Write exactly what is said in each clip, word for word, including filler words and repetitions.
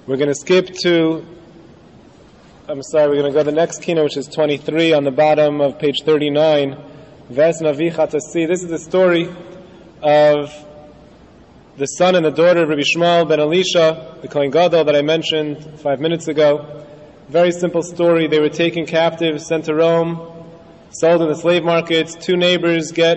We're going to skip to, I'm sorry, we're going to go to the next keynote, which is twenty-three on the bottom of page thirty-nine. Ves Navi Chatasi. This is the story of the son and the daughter of Rabbi Shmuel ben Elisha, the Kohen Gadol that I mentioned five minutes ago. Very simple story. They were taken captive, sent to Rome, sold in the slave markets. Two neighbors get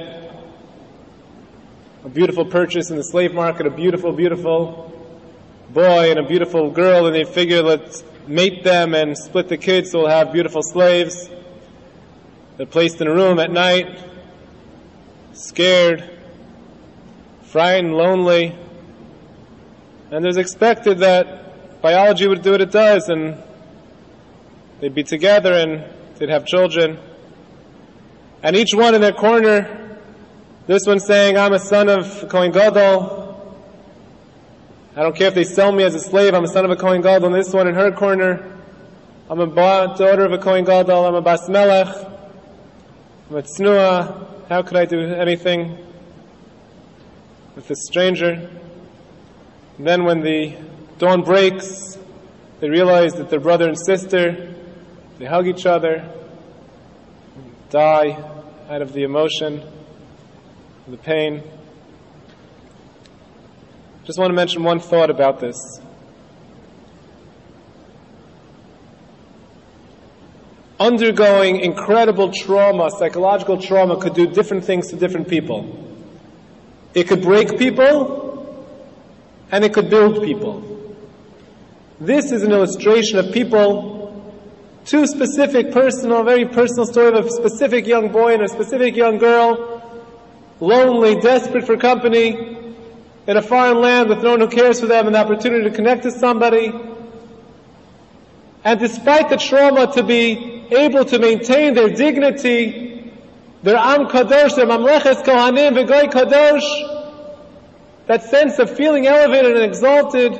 a beautiful purchase in the slave market, a beautiful, beautiful boy and a beautiful girl, and they figure, let's mate them and split the kids so we'll have beautiful slaves. They're placed in a room at night, scared, frightened, lonely, and it was expected that biology would do what it does, and they'd be together and they'd have children. And each one in their corner, this one saying, I'm a son of Kohen Gadol. I don't care if they sell me as a slave, I'm a son of a Kohen Gadol. And this one in her corner, I'm a daughter of a Kohen Gadol, I'm a Bas Melech, I'm a Tznuah. How could I do anything with this stranger? And then when the dawn breaks, they realize that they're brother and sister. They hug each other, die out of the emotion, the pain. Just want to mention one thought about this. Undergoing incredible trauma, psychological trauma, could do different things to different people. It could break people, and it could build people. This is an illustration of people, two specific personal, very personal story of a specific young boy and a specific young girl, lonely, desperate for company, in a foreign land with no one who cares for them, an opportunity to connect to somebody. And despite the trauma, to be able to maintain their dignity, their Am Kadosh, their Mamleches Kohanim, V'goy Kadosh, that sense of feeling elevated and exalted.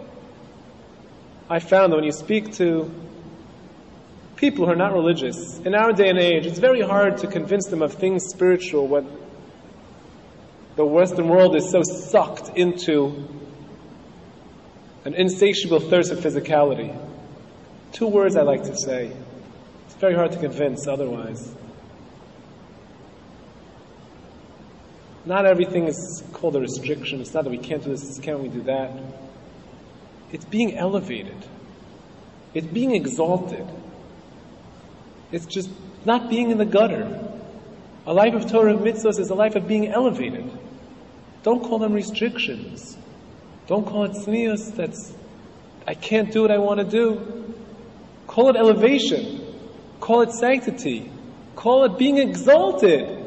I found that when you speak to people who are not religious, in our day and age, it's very hard to convince them of things spiritual when the Western world is so sucked into an insatiable thirst for physicality. Two words I like to say. It's very hard to convince otherwise. Not everything is called a restriction. It's not that we can't do this, can't we do that. It's being elevated. It's being exalted. It's just not being in the gutter. A life of Torah and mitzvahs is a life of being elevated. Don't call them restrictions. Don't call it tznius, that's, I can't do what I want to do. Call it elevation. Call it sanctity. Call it being exalted.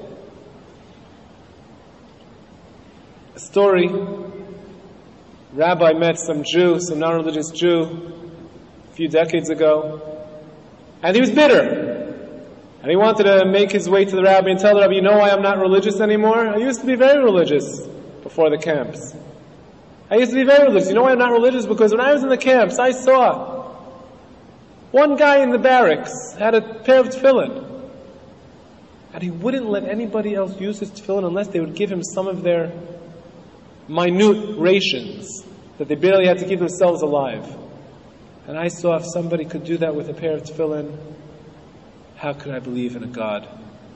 A story, rabbi met some Jew, some non-religious Jew, a few decades ago, and he was bitter. And he wanted to make his way to the rabbi and tell the rabbi, you know why I'm not religious anymore? I used to be very religious before the camps. I used to be very religious. You know why I'm not religious? Because when I was in the camps, I saw one guy in the barracks had a pair of tefillin. And he wouldn't let anybody else use his tefillin unless they would give him some of their minute rations that they barely had to keep themselves alive. And I saw if somebody could do that with a pair of tefillin, how could I believe in a God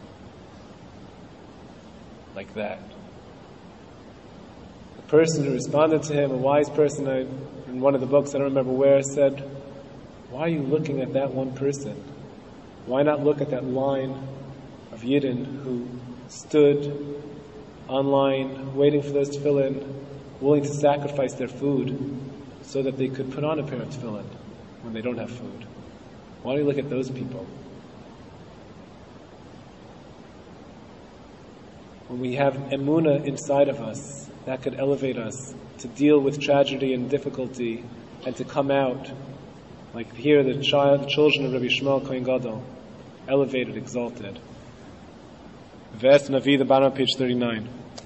like that? The person who responded to him, a wise person, I, in one of the books, I don't remember where, said, why are you looking at that one person? Why not look at that line of Yidden who stood online waiting for those tefillin, willing to sacrifice their food so that they could put on a pair of tefillin when they don't have food? Why don't you look at those people? When we have emunah inside of us, that could elevate us to deal with tragedy and difficulty and to come out, like here the child, the children of Rabbi Shmuel Kohen Gadol, elevated, exalted. Ves Navi, the bottom of page thirty-nine.